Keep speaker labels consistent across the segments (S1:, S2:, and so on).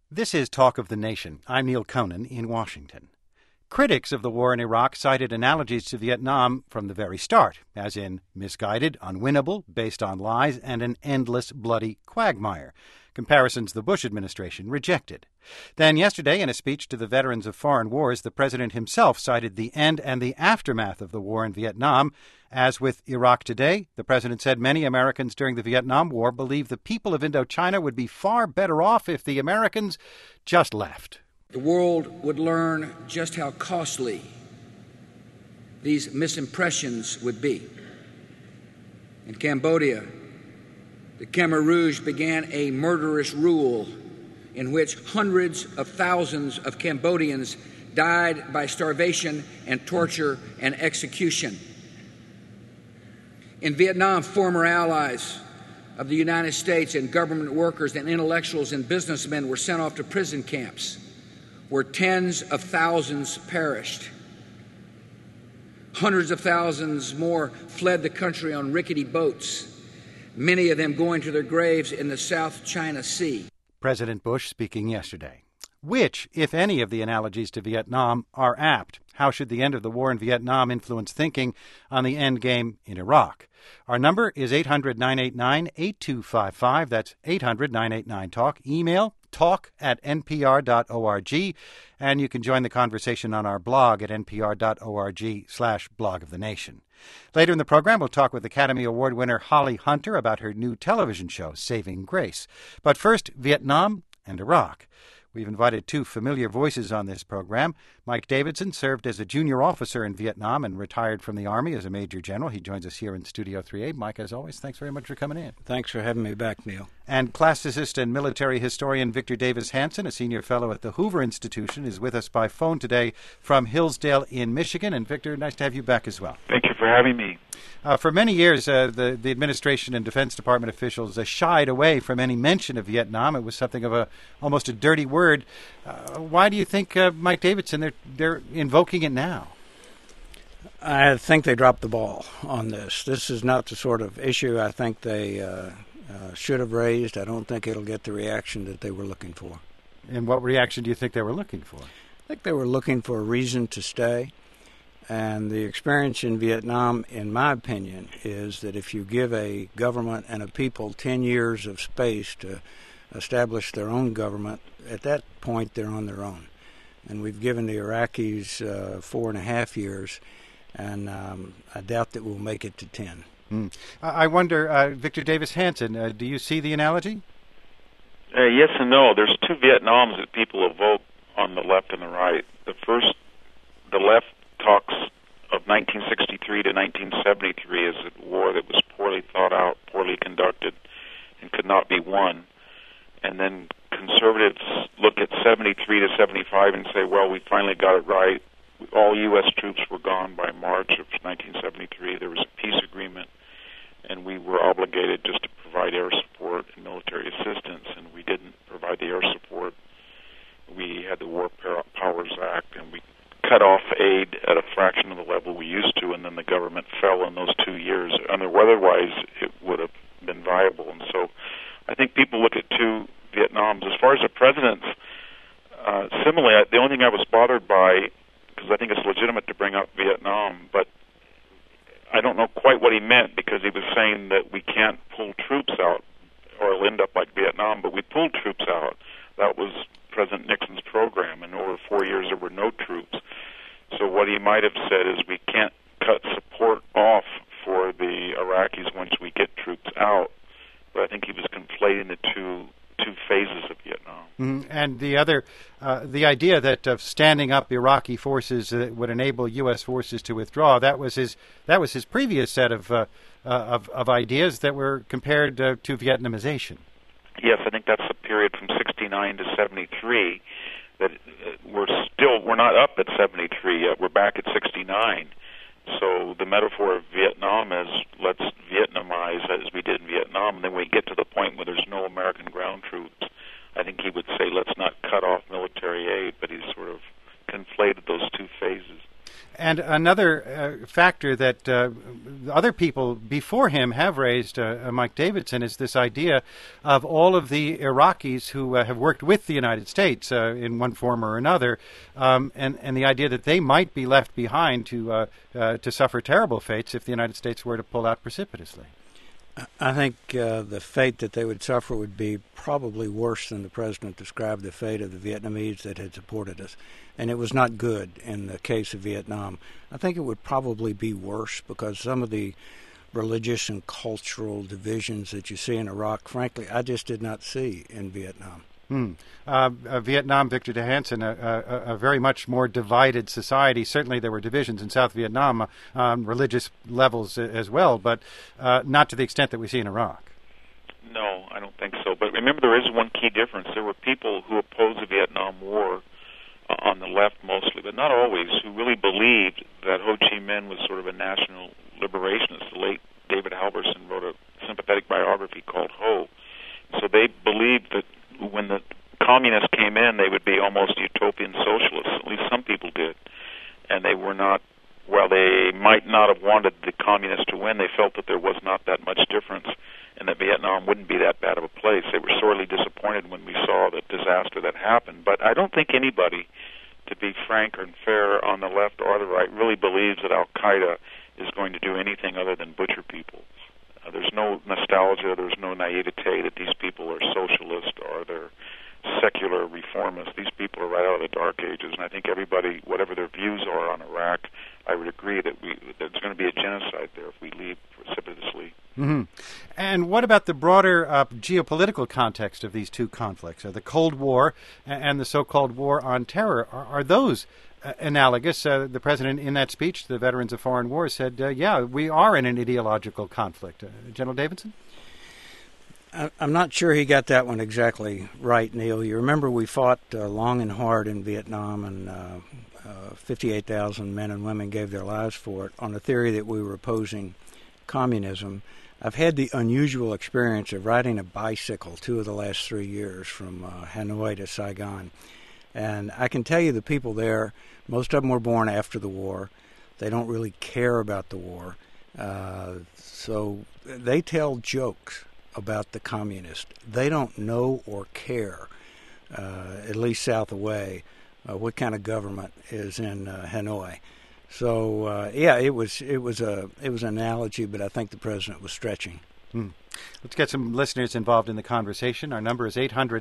S1: This is Talk of the Nation. I'm Neil Conan in Washington. Critics of the war in Iraq cited analogies to Vietnam from the very start, as in misguided, unwinnable, based on lies, and an endless, bloody quagmire. Comparisons the Bush administration rejected. Then yesterday, in a speech to the veterans of foreign wars, the president himself cited the end and the aftermath of the war in Vietnam. As with Iraq today, the president said many Americans during the Vietnam War believed the people of Indochina would be far better off if the Americans just left.
S2: The world would learn just how costly these misimpressions would be. In Cambodia, the Khmer Rouge began a murderous rule in which hundreds of thousands of Cambodians died by starvation and torture and execution. In Vietnam, former allies of the United States and government workers and intellectuals and businessmen were sent off to prison camps where tens of thousands perished. Hundreds of thousands more fled the country on rickety boats, many of them going to their graves in the South China Sea.
S1: President Bush speaking yesterday. Which, if any, of the analogies to Vietnam are apt? How should the end of the war in Vietnam influence thinking on the end game in Iraq? Our number is 800-989-8255. That's 800-989-TALK. Email talk@npr.org. And you can join the conversation on our blog at npr.org/blog of the nation. Later in the program, we'll talk with Academy Award winner Holly Hunter about her new television show, Saving Grace. But first, Vietnam and Iraq. We've invited two familiar voices on this program. Mike Davidson served as a junior officer in Vietnam and retired from the Army as a major general. He joins us here in Studio 3A. Mike, as always, thanks very much for coming in.
S3: Thanks for having me back, Neil.
S1: And classicist and military historian Victor Davis Hanson, a senior fellow at the Hoover Institution, is with us by phone today from Hillsdale in Michigan. And Victor, nice to have you back as well.
S4: Thank you for having me.
S1: For many years, the administration and Defense Department officials shied away from any mention of Vietnam. It was something of almost a dirty word. Why do you think, Mike Davidson, they're invoking it now?
S3: I think they dropped the ball on this. This is not the sort of issue I think they should have raised. I don't think it'll get the reaction that they were looking for.
S1: And what reaction do you think they were looking for?
S3: I think they were looking for a reason to stay. And the experience in Vietnam, in my opinion, is that if you give a government and a people 10 years of space to establish their own government, at that point they're on their own. And we've given the Iraqis 4.5 years, and I doubt that we'll make it to 10.
S1: I wonder, Victor Davis Hanson, do you see the analogy?
S4: Yes and no. There's two Vietnams that people evoke on the left and the right. The left talks of 1963 to 1973 as a war that was poorly thought out, poorly conducted, and could not be won. And then conservatives look at 73 to 75 and say, well, we finally got it right. All U.S. troops were gone by March of 1973. There was a peace agreement, and we were obligated just to provide air support and military assistance, and we didn't provide the air support. We had the War Powers Act, and we cut off aid at a fraction of the level we used to, and then the government fell in those 2 years. Otherwise, it would have been viable. And so I think people look at two Vietnams. As far as the presidents, similarly, the only thing I was bothered by, because I think it's legitimate to bring up Vietnam, but I don't know quite what he meant, because he was saying that we can't pull troops out or it'll end up like Vietnam, but we pulled troops out. That was President Nixon's program, and over 4 years there were no troops. So what he might have said is we can't cut support off for the Iraqis once we get troops out. But I think he was conflating the two phases of Vietnam.
S1: And the other, the idea that of standing up Iraqi forces that would enable U.S. forces to withdraw, that was his previous set of ideas that were compared to Vietnamization.
S4: Yes, I think that's the period from 69 to 73. That we're not up at 73 yet. We're back at 69. So the metaphor of Vietnam is let's Vietnamize as we did in Vietnam, and then we get to the point where there's no American ground troops. I think he would say let's not cut off military aid, but he's sort of conflated those two phases.
S1: And another factor that other people before him have raised, Mike Davidson, is this idea of all of the Iraqis who have worked with the United States in one form or another, and the idea that they might be left behind to suffer terrible fates if the United States were to pull out precipitously.
S3: I think the fate that they would suffer would be probably worse than the president described the fate of the Vietnamese that had supported us. And it was not good in the case of Vietnam. I think it would probably be worse because some of the religious and cultural divisions that you see in Iraq, frankly, I just did not see in Vietnam.
S1: Vietnam, Victor de Hansen, a very much more divided society. Certainly there were divisions in South Vietnam on religious levels as well, but not to the extent that we see in Iraq.
S4: No, I don't think so. But remember, there is one key difference. There were people who opposed the Vietnam War on the left mostly, but not always, who really believed that Ho Chi Minh was sort of a national liberationist. The late David Halverson wrote a sympathetic biography called Ho. So they believed that when the communists came in, they would be almost utopian socialists. At least some people did. And they were not, while they might not have wanted the communists to win, they felt that there was not that much difference and that Vietnam wouldn't be that bad of a place. They were sorely disappointed when we saw the disaster that happened. But I don't think anybody, to be frank and fair, on the left or the right, really believes that Al-Qaeda is going to do anything other than butcher people. There's no nostalgia, there's no naivete that these people are socialist or they're secular reformists. These people are right out of the Dark Ages, and I think everybody, whatever their views are on Iraq, I would agree that there's going to be a genocide there if we leave precipitously.
S1: Mm-hmm. And what about the broader geopolitical context of these two conflicts, the Cold War and the so-called War on Terror? Are those analogous? The president, in that speech to the veterans of foreign wars, said, yeah, we are in an ideological conflict. General Davidson?
S3: I'm not sure he got that one exactly right, Neil. You remember we fought long and hard in Vietnam, and 58,000 men and women gave their lives for it on the theory that we were opposing communism. I've had the unusual experience of riding a bicycle 2 of the last 3 years from Hanoi to Saigon. And I can tell you the people there, most of them were born after the war. They don't really care about the war. So they tell jokes about the communists. They don't know or care, at least south away, what kind of government is in Hanoi. So it was an analogy, but I think the president was stretching.
S1: Let's get some listeners involved in the conversation. Our number is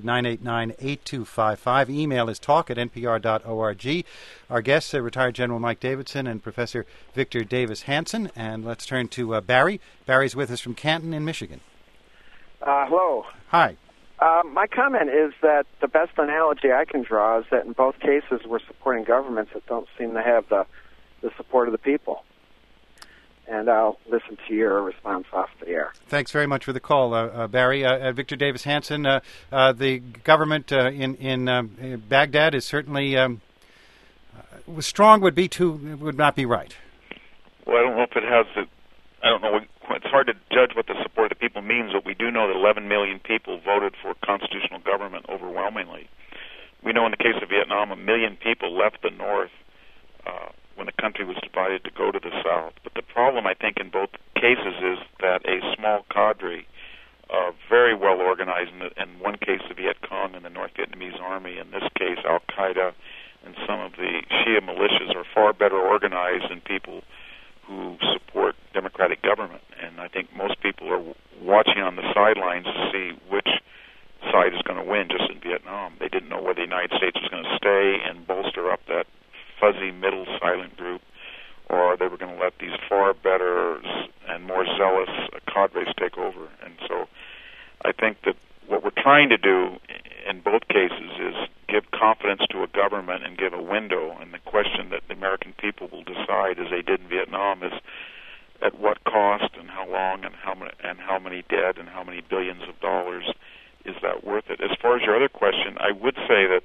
S1: 800-989-8255. Email is talk@npr.org. Our guests are retired General Mike Davidson and Professor Victor Davis Hanson. And let's turn to Barry. Barry's with us from Canton in Michigan.
S5: Hello.
S1: Hi.
S5: My comment is that the best analogy I can draw is that in both cases we're supporting governments that don't seem to have the support of the people. And I'll listen to your response off the air.
S1: Thanks very much for the call, Barry. Victor Davis Hanson, the government in Baghdad is certainly strong. Would not be right.
S4: Well, I don't know if it has the. I don't know. It's hard to judge what the support of the people means, but we do know that 11 million people voted for constitutional government overwhelmingly. We know in the case of Vietnam, 1 million people left the North when the country was divided to go to the South. But the problem, I think, in both cases is that a small cadre, very well organized, in one case the Viet Cong and the North Vietnamese Army, in this case Al-Qaeda and some of the Shia militias, are far better organized than people who support democratic government. And I think most people are watching on the sidelines to see which side is going to win, just in Vietnam. They didn't know whether the United States was going to stay and bolster up that fuzzy middle silent group, or they were going to let these far better and more zealous cadres take over. And so I think that what we're trying to do in both cases is give confidence to a government and give a window. And the question that the American people will decide, as they did in Vietnam, is at what cost and how long and how many dead and how many billions of dollars is that worth it? As far as your other question, I would say that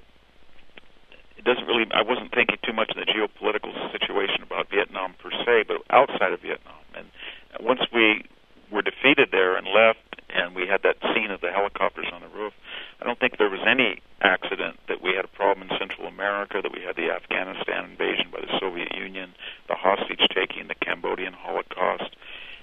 S4: it doesn't really. I wasn't thinking too much in the geopolitical situation about Vietnam per se, but outside of Vietnam. And once we were defeated there and left, and we had that scene of the helicopters on the roof, I don't think there was any accident that we had a problem in Central America, that we had the Afghanistan invasion by the Soviet Union, the hostage-taking, the Cambodian Holocaust.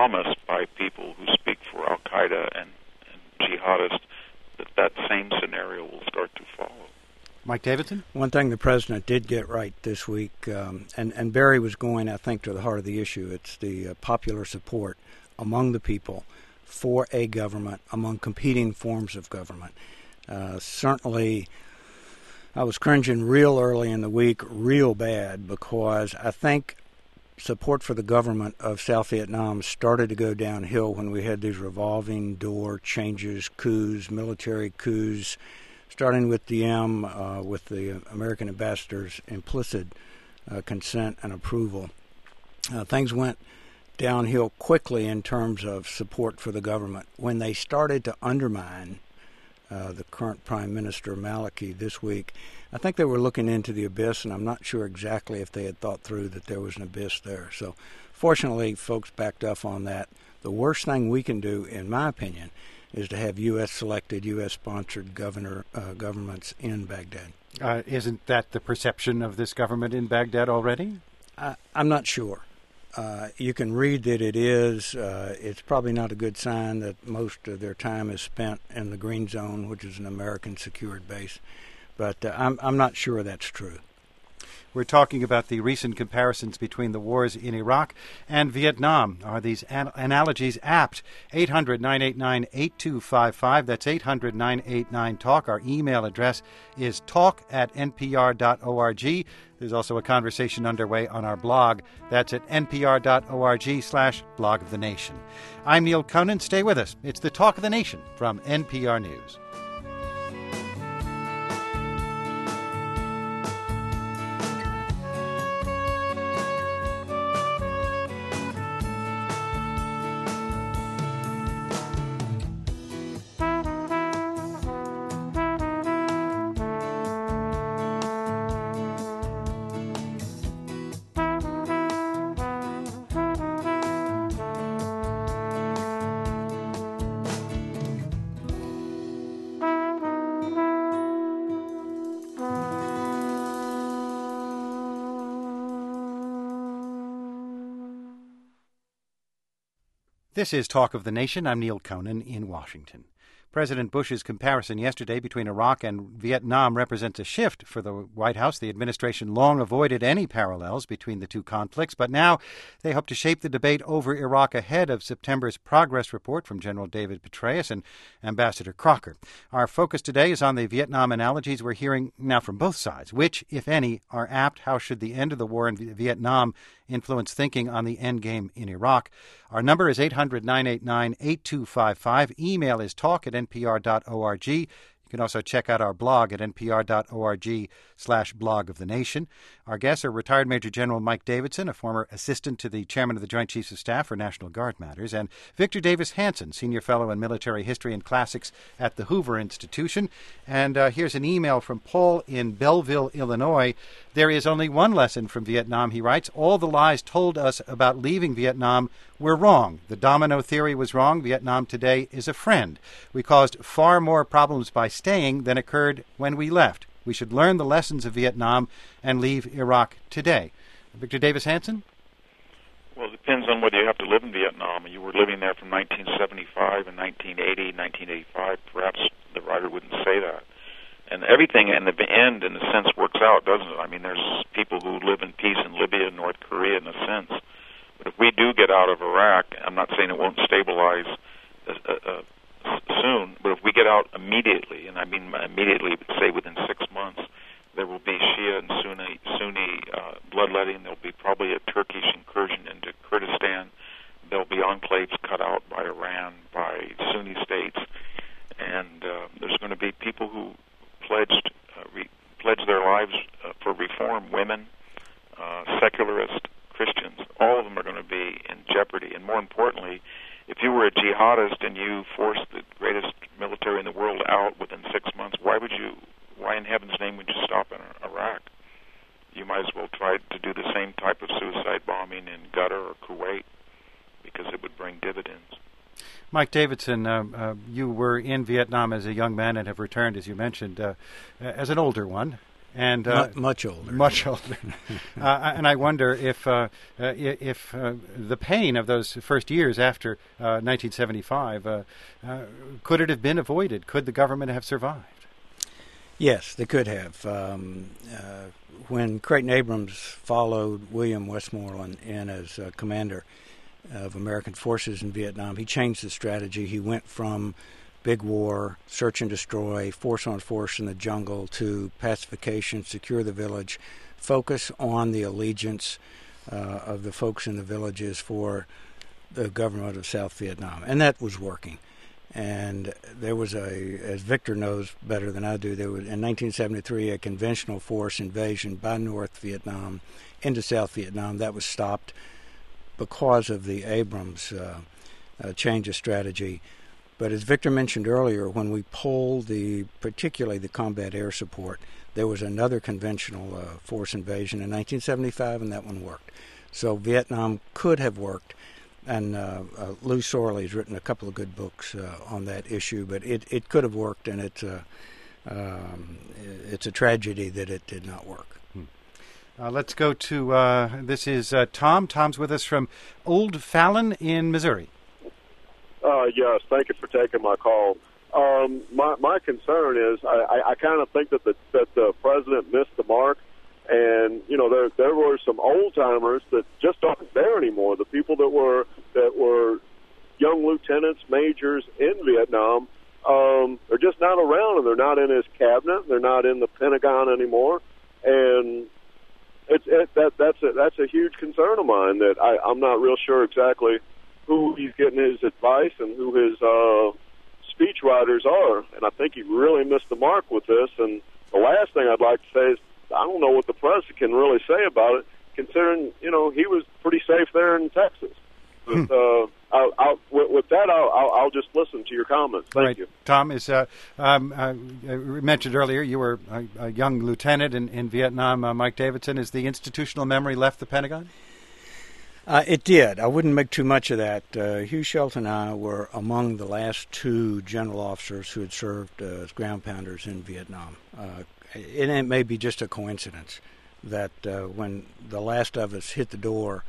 S4: promised by people who speak for Al-Qaeda and jihadists that same scenario will start to follow.
S1: Mike Davidson?
S3: One thing the president did get right this week, and Barry was going, I think, to the heart of the issue. It's the popular support among the people for a government, among competing forms of government. Certainly, I was cringing real early in the week, real bad, because I think support for the government of South Vietnam started to go downhill when we had these revolving door changes, coups, military coups, starting with Diem, with the American ambassador's implicit consent and approval. Things went downhill quickly in terms of support for the government. When they started to undermine the current Prime Minister Maliki this week, I think they were looking into the abyss, and I'm not sure exactly if they had thought through that there was an abyss there. So fortunately, folks backed off on that. The worst thing we can do, in my opinion, is to have U.S.-selected, U.S.-sponsored governments in Baghdad.
S1: Isn't that the perception of this government in Baghdad already?
S3: I'm not sure. You can read that it is. It's probably not a good sign that most of their time is spent in the Green Zone, which is an American-secured base. But I'm not sure that's true.
S1: We're talking about the recent comparisons between the wars in Iraq and Vietnam. Are these analogies apt? 800-989-8255. That's 800-989-TALK. Our email address is talk@npr.org. There's also a conversation underway on our blog. That's at npr.org/blog of the nation. I'm Neil Conan. Stay with us. It's the Talk of the Nation from NPR News. This is Talk of the Nation. I'm Neil Conan in Washington. President Bush's comparison yesterday between Iraq and Vietnam represents a shift for the White House. The administration long avoided any parallels between the two conflicts, but now they hope to shape the debate over Iraq ahead of September's progress report from General David Petraeus and Ambassador Crocker. Our focus today is on the Vietnam analogies we're hearing now from both sides. Which, if any, are apt? How should the end of the war in Vietnam influence thinking on the endgame in Iraq? Our number is 800-989-8255. Email is talk@npr.org. You can also check out our blog at npr.org/blog of the nation. Our guests are retired Major General Mike Davidson, a former assistant to the chairman of the Joint Chiefs of Staff for National Guard Matters, and Victor Davis Hanson, senior fellow in military history and classics at the Hoover Institution. And here's an email from Paul in Belleville, Illinois. There is only one lesson from Vietnam, he writes. All the lies told us about leaving Vietnam were wrong. The domino theory was wrong. Vietnam today is a friend. We caused far more problems by staying than occurred when we left. We should learn the lessons of Vietnam and leave Iraq today. Victor Davis Hanson?
S4: Well, it depends on whether you have to live in Vietnam. You were living there from 1975 and 1980, 1985. Perhaps the writer wouldn't say that. And everything in the end, in a sense, works out, doesn't it? I mean, there's people who live in peace in Libya and North Korea, in a sense. But if we do get out of Iraq, I'm not saying it won't stabilize soon, but if we get out immediately, and I mean immediately, say within 6 months, there will be Shia and Sunni bloodletting. There'll be probably a Turkish incursion into Kurdistan. There'll be enclaves cut out by Iran, by Sunni states, and there's going to be people who pledged their lives for reform, women, secularist Christians. All of them are going to be in jeopardy. And more importantly, if you were a jihadist and you forced the greatest military in the world out within 6 months, why in heaven's name would you stop in Iraq? You might as well try to do the same type of suicide bombing in Qatar or Kuwait, because it would bring dividends.
S1: Mike Davidson, you were in Vietnam as a young man and have returned, as you mentioned, as an older one. And
S3: much older.
S1: Much older. And I wonder if the pain of those first years after 1975, could it have been avoided? Could the government have survived?
S3: Yes, they could have. When Creighton Abrams followed William Westmoreland in as commander of American forces in Vietnam, he changed the strategy. He went from big war, search and destroy, force on force in the jungle, to pacification, secure the village, focus on the allegiance of the folks in the villages for the government of South Vietnam. And that was working. And there was as Victor knows better than I do, there was in 1973 a conventional force invasion by North Vietnam into South Vietnam. That was stopped because of the Abrams change of strategy. But as Victor mentioned earlier, when we pulled particularly the combat air support, there was another conventional force invasion in 1975, and that one worked. So Vietnam could have worked, and Lou Sorley has written a couple of good books on that issue, but it could have worked, and it's a tragedy that it did not work.
S1: Let's go to, this is Tom. Tom's with us from Old Fallon in Missouri.
S6: Yes, thank you for taking my call. My concern is I kind of think that the president missed the mark, and there were some old timers that just aren't there anymore. The people that were young lieutenants, majors in Vietnam, they're just not around, and they're not in his cabinet. They're not in the Pentagon anymore, and that's a huge concern of mine. That I'm not real sure exactly who he's getting his advice and who his speechwriters are, and I think he really missed the mark with this. And the last thing I'd like to say is I don't know what the president can really say about it, considering he was pretty safe there in Texas. But with that, I'll just listen to your comments. Thank you.
S1: Tom, is mentioned earlier you were a young lieutenant in Vietnam. Mike Davidson, is the institutional memory left the Pentagon?
S3: It did. I wouldn't make too much of that. Hugh Shelton and I were among the last two general officers who had served as ground pounders in Vietnam. It may be just a coincidence that when the last of us hit the door,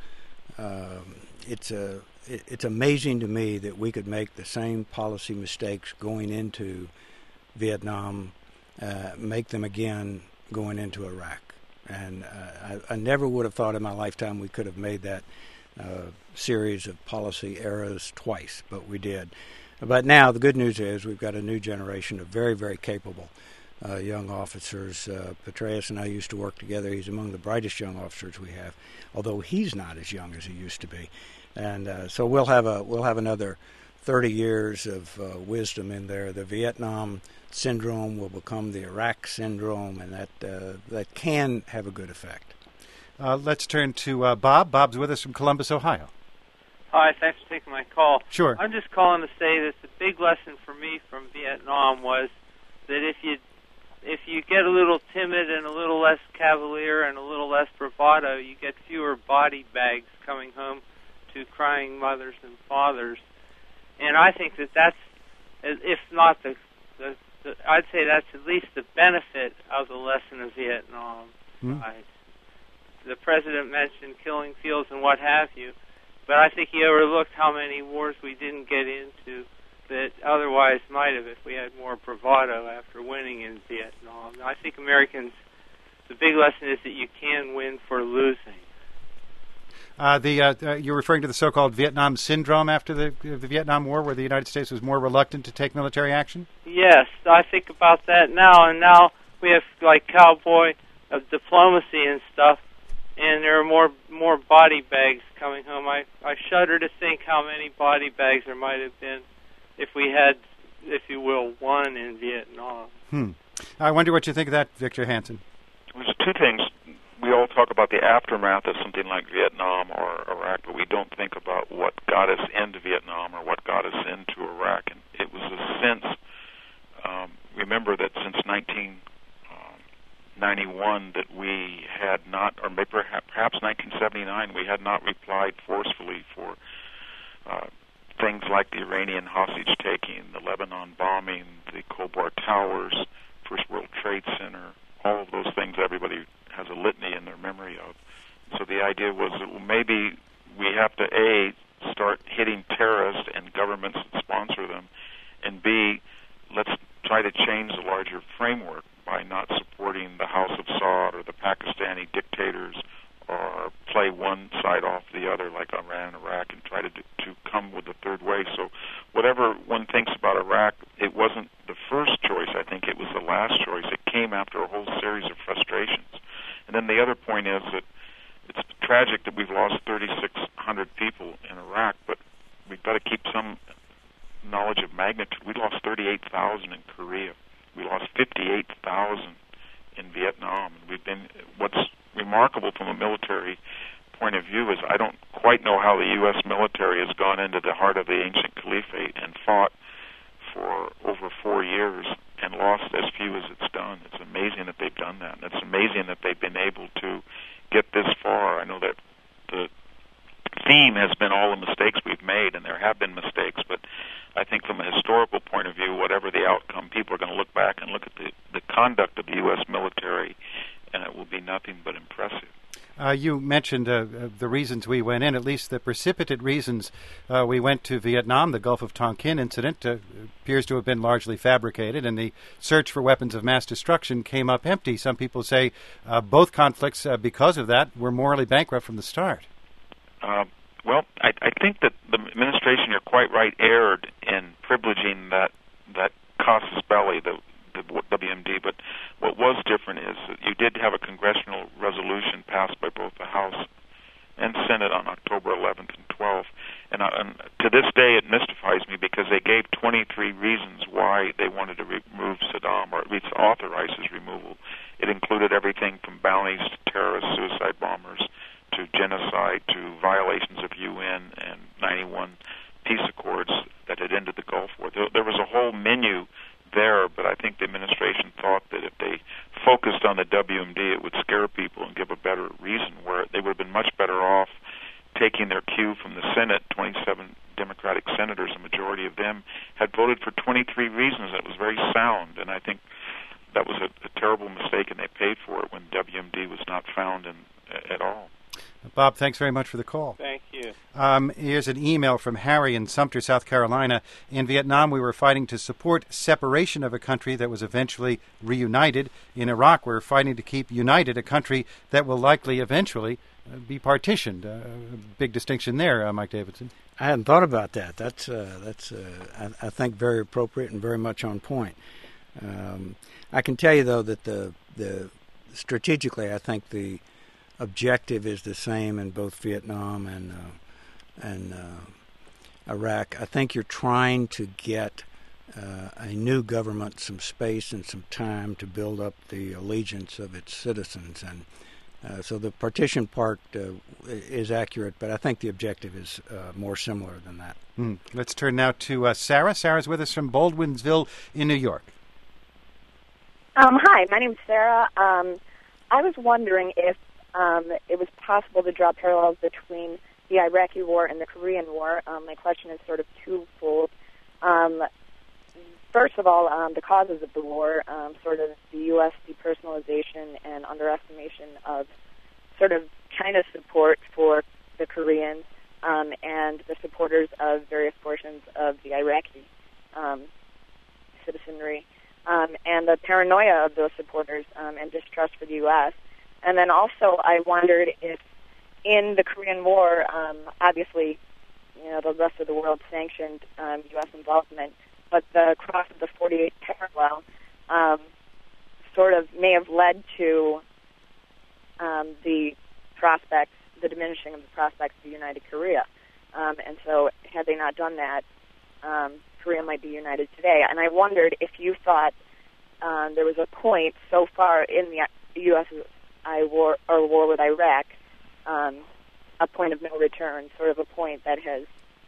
S3: it's amazing to me that we could make the same policy mistakes going into Vietnam, make them again going into Iraq. And I never would have thought in my lifetime we could have made that series of policy errors twice, but we did. But now the good news is we've got a new generation of very, very capable young officers. Petraeus and I used to work together. He's among the brightest young officers we have, although he's not as young as he used to be. And so we'll have another 30 years of wisdom in there. The Vietnam syndrome will become the Iraq syndrome, and that can have a good effect.
S1: Let's turn to Bob. Bob's with us from Columbus, Ohio.
S7: Hi, thanks for taking my call.
S1: Sure.
S7: I'm just calling to say that the big lesson for me from Vietnam was that if you get a little timid and a little less cavalier and a little less bravado, you get fewer body bags coming home to crying mothers and fathers. And I think that's, if not I'd say that's at least the benefit of the lesson of Vietnam. The president mentioned killing fields and what have you, but I think he overlooked how many wars we didn't get into that otherwise might have if we had more bravado after winning in Vietnam. I think Americans, the big lesson is that you can win for losing.
S1: You're referring to the so-called Vietnam syndrome after the Vietnam War, where the United States was more reluctant to take military action?
S7: Yes, I think about that now, and now we have like cowboy diplomacy and stuff, and there are more body bags coming home. I shudder to think how many body bags there might have been if we had, if you will, won in Vietnam.
S1: I wonder what you think of that, Victor Hansen.
S4: There's two things. We all talk about the aftermath of something like Vietnam or Iraq, but we don't think about what got us into Vietnam or what got us into Iraq. And it was a sense, remember that since 1991 that we had not, or maybe perhaps 1979, we had not replied forcefully for things like the Iranian hostage-taking, the Lebanon bombing, the Khobar Towers, First World Trade Center, all of those things everybody has a litany in their memory of. So the idea was that maybe we have to, A, start hitting terrorists and governments that sponsor them, and B, let's try to change the larger framework by not supporting the House of Saud or the Pakistani dictators, or play one side off the other like Iran and Iraq, and try to come with the third way. So whatever one thinks about Iraq, it wasn't the first choice. I think it was the last choice. It came after a whole series of frustrations. And then the other point is that it's tragic that we've lost 3,600 people in Iraq, but we've got to keep some knowledge of magnitude. We lost 38,000 in Korea. We lost 58,000 in Vietnam. And what's remarkable from a military point of view is I don't quite know how the U.S. military has gone into the heart of the ancient caliphate and fought for over 4 years and lost as few as it's done. It's amazing that they've done that. And it's amazing that they've been able to get this far. I know that the theme has been all the mistakes we've made, and there have been mistakes, but I think from a historical point of view, whatever the outcome, people are going to look back and look at the conduct of the U.S. military, and it will be nothing but impressive.
S1: You mentioned the reasons we went in, at least the precipitate reasons we went to Vietnam. The Gulf of Tonkin incident appears to have been largely fabricated, and the search for weapons of mass destruction came up empty. Some people say both conflicts, because of that, were morally bankrupt from the start.
S4: Well, I think that the administration, you're quite right, erred in privileging that casus belli, the WMD, but what was different is that you did have a congressional resolution passed by both the House and Senate on October 11th and 12th, and to this day it mystifies me because they gave 23 reasons why they wanted to remove Saddam, or at least authorize his removal. It included everything from bounties to terrorist suicide bombers to genocide to violations of UN and 91 peace accords that had ended the Gulf War. There was a whole menu there, but I think the administration thought that if they focused on the WMD, it would scare people and give a better reason, where they would have been much better off taking their cue from the Senate. 27 Democratic senators, a majority of them, had voted for 23 reasons that was very sound, and I think that was a terrible mistake, and they paid for it when WMD was not found at all.
S1: Bob, thanks very much for the call.
S7: Thank you.
S1: Here's an email from Harry in Sumter, South Carolina. In Vietnam, we were fighting to support separation of a country that was eventually reunited. In Iraq, we're fighting to keep united a country that will likely eventually be partitioned. Big distinction there, Mike Davidson.
S3: I hadn't thought about that. That's I think, very appropriate and very much on point. I can tell you, though, that the strategically, I think the objective is the same in both Vietnam and Iraq. I think you're trying to get a new government some space and some time to build up the allegiance of its citizens, and so the partition part is accurate, but I think the objective is more similar than that.
S1: Let's turn now to Sarah. Sarah's with us from Baldwinsville in New York.
S8: Hi, my name's Sarah. I was wondering if it was possible to draw parallels between the Iraqi War and the Korean War. My question is sort of twofold. First of all, the causes of the war, sort of the U.S. depersonalization and underestimation of sort of China's support for the Koreans and the supporters of various portions of the Iraqi citizenry, and the paranoia of those supporters and distrust for the U.S. And then also, I wondered if in the Korean War, obviously, the rest of the world sanctioned U.S. involvement, but the cross of the 48th parallel sort of may have led to the diminishing of the prospects of a united Korea. And so, had they not done that, Korea might be united today. And I wondered if you thought there was a point so far in the U.S. war with Iraq, a point of no return, sort of a point that has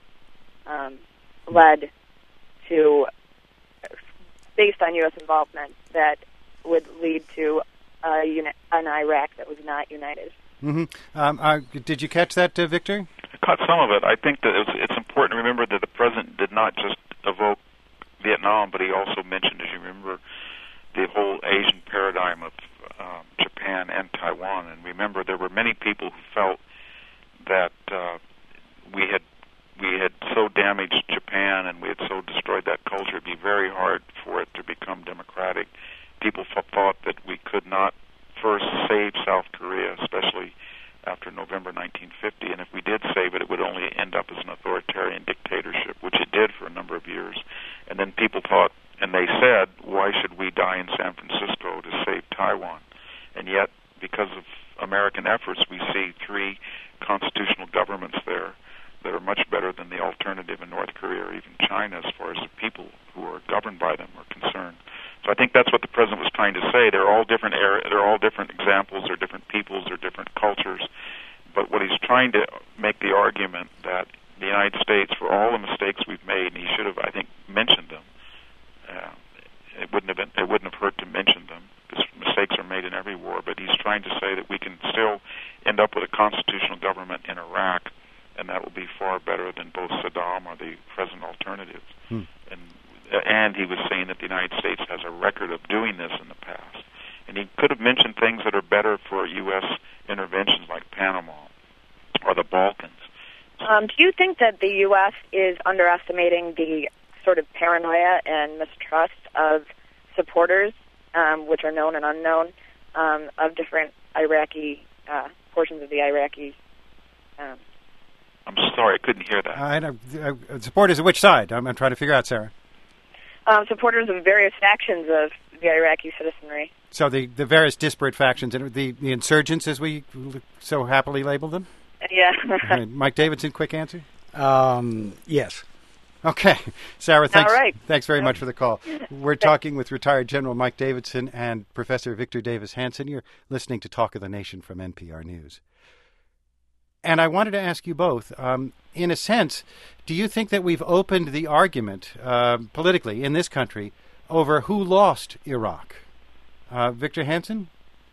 S8: led to, based on U.S. involvement, that would lead to an Iraq that was not united.
S1: Mm-hmm. Did you catch that, Victor?
S4: I caught some of it. I think that it's important to remember that the president did not just evoke Vietnam, but he also mentioned, as you remember, the whole Asian paradigm of Japan and Taiwan. And remember, there were many people who felt that we had so damaged Japan and we had so destroyed that culture, it'd be very hard for it to become democratic. People thought that we could not first save South Korea, especially after November 1950, and if we did save it, it would only end up as an authoritarian dictatorship, which it did for a number of years. And then people thought, and they said, why should we die in San Francisco to save Taiwan? And yet, because of American efforts, we see 3 constitutional governments there that are much better than the alternative in North Korea or even China as far as the people who are governed by them are concerned. So I think that's what the president was trying to say. They're all different they're all different examples, they're different peoples, they're different cultures. But what he's trying to make the argument that the United States, for all the mistakes we've made, and he should have, I think, mentioned them. It wouldn't have hurt to mention them, because mistakes are made in every war. But he's trying to say that we can still end up with a constitutional government in Iraq, and that will be far better than both Saddam or the present alternatives. And he was saying that the United States has a record of doing this in the past. And he could have mentioned things that are better for U.S. interventions like Panama or the Balkans.
S8: Do you think that the U.S. is underestimating the sort of paranoia and mistrust of supporters, which are known and unknown, of different Iraqi portions of the Iraqi?
S4: I'm sorry, I couldn't hear that.
S1: Supporters of which side? I'm trying to figure out, Sarah.
S8: Supporters of various factions of the Iraqi citizenry.
S1: So the various disparate factions, and the insurgents, as we so happily label them?
S8: Yeah.
S1: Mike Davidson, quick answer?
S3: Yes.
S1: Okay. Sarah, thanks,
S8: all right.
S1: Thanks very much for the call. We're talking with retired General Mike Davidson and Professor Victor Davis Hanson. You're listening to Talk of the Nation from NPR News. And I wanted to ask you both, in a sense, do you think that we've opened the argument politically in this country over who lost Iraq? Victor Hanson?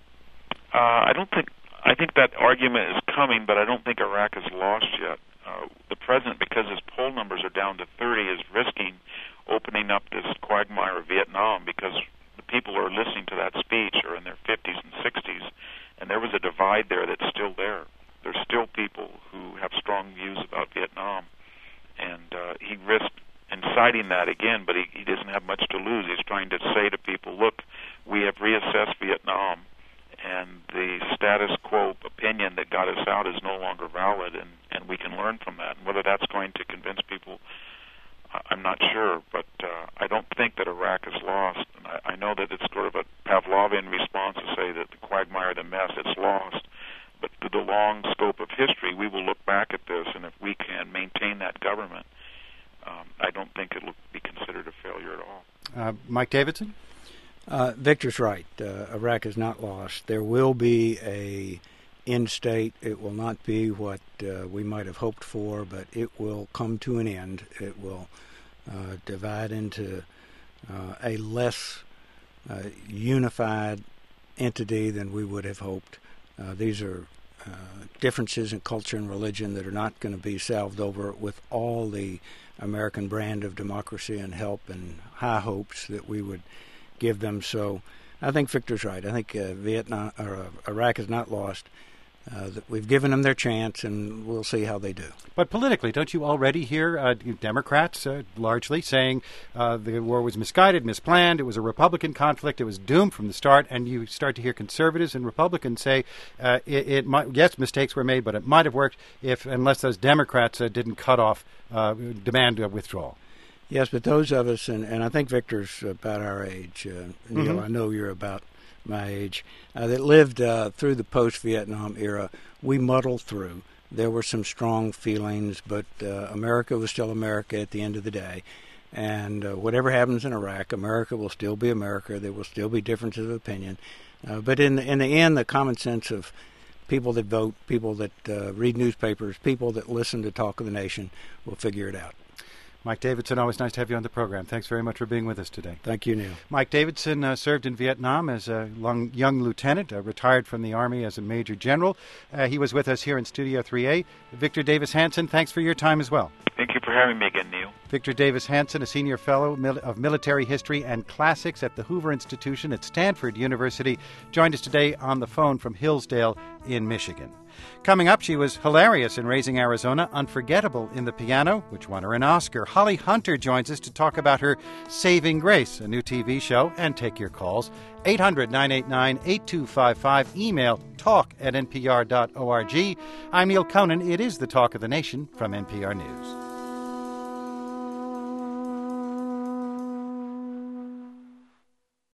S4: I think that argument is coming, but I don't think Iraq is lost yet. The president, because his poll numbers are down to 30, is risking opening up this quagmire of Vietnam, because the people who are listening to that speech are in their 50s and 60s, and there was a divide there that's still there. There's still people who have strong views about Vietnam, and he risked inciting that again, but he doesn't have much to lose. He's trying to say to people, look, we have reassessed Vietnam, and the status quo opinion that got us out is no longer valid, and we can learn from that. And whether that's going to convince people, I'm not sure, but I don't think that Iraq is lost. And I know that it's sort of a Pavlovian response to say that the quagmire, the mess, it's lost. But through the long scope of history, we will look back at this, and if we can maintain that government, I don't think it will be considered a failure at all.
S1: Mike Davidson?
S3: Victor's right. Iraq is not lost. There will be a end state. It will not be what we might have hoped for, but it will come to an end. It will divide into a less unified entity than we would have hoped. These are differences in culture and religion that are not going to be salved over with all the American brand of democracy and help and high hopes that we would give them. So I think Victor's right. I think Iraq is not lost. We've given them their chance, and we'll see how they do.
S1: But politically, don't you already hear Democrats largely saying the war was misguided, misplanned, it was a Republican conflict, it was doomed from the start, and you start to hear conservatives and Republicans say it might, yes, mistakes were made, but it might have worked unless those Democrats didn't cut off demand withdrawal.
S3: Yes, but those of us, and I think Victor's about our age, Neil, I know you're about my age, that lived through the post-Vietnam era, we muddled through. There were some strong feelings, but America was still America at the end of the day. And whatever happens in Iraq, America will still be America. There will still be differences of opinion. But in the end, the common sense of people that vote, people that read newspapers, people that listen to Talk of the Nation will figure it out.
S1: Mike Davidson, always nice to have you on the program. Thanks very much for being with us today.
S3: Thank you, Neil.
S1: Mike Davidson served in Vietnam as a young lieutenant, retired from the Army as a major general. He was with us here in Studio 3A. Victor Davis Hanson, thanks for your time as well.
S4: Thank you for having me again, Neil.
S1: Victor Davis Hanson, a senior fellow of military history and classics at the Hoover Institution at Stanford University, joined us today on the phone from Hillsdale in Michigan. Coming up, she was hilarious in Raising Arizona, unforgettable in The Piano, which won her an Oscar. Holly Hunter joins us to talk about her Saving Grace, a new TV show, and take your calls. 800-989-8255. Email talk@npr.org. I'm Neil Conan. It is the Talk of the Nation from NPR News.